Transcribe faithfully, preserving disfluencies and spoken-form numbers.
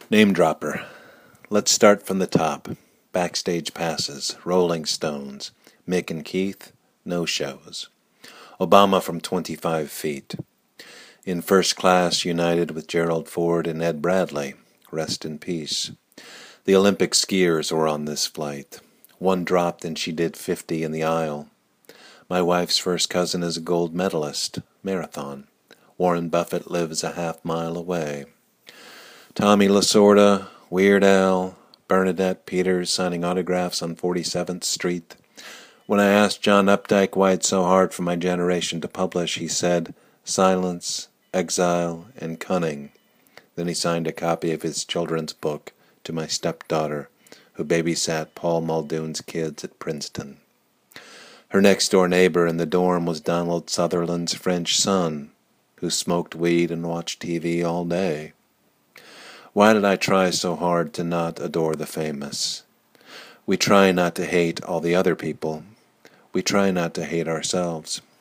Name dropper. Let's start from the top. Backstage passes, Rolling Stones, Mick and Keith, no shows. Obama from twenty-five feet. In first class, united with Gerald Ford and Ed Bradley. Rest in peace. The Olympic skiers were on this flight. One dropped and she did fifty in the aisle. My wife's first cousin is a gold medalist, marathon. Warren Buffett lives a half mile away. Tommy Lasorda, Weird Al, Bernadette Peters signing autographs on forty-seventh Street. When I asked John Updike why it's so hard for my generation to publish, he said, silence, exile, and cunning. Then he signed a copy of his children's book to my stepdaughter, who babysat Paul Muldoon's kids at Princeton. Her next-door neighbor in the dorm was Donald Sutherland's French son, who smoked weed and watched T V all day. Why did I try so hard to not adore the famous? We try not to hate all the other people. We try not to hate ourselves.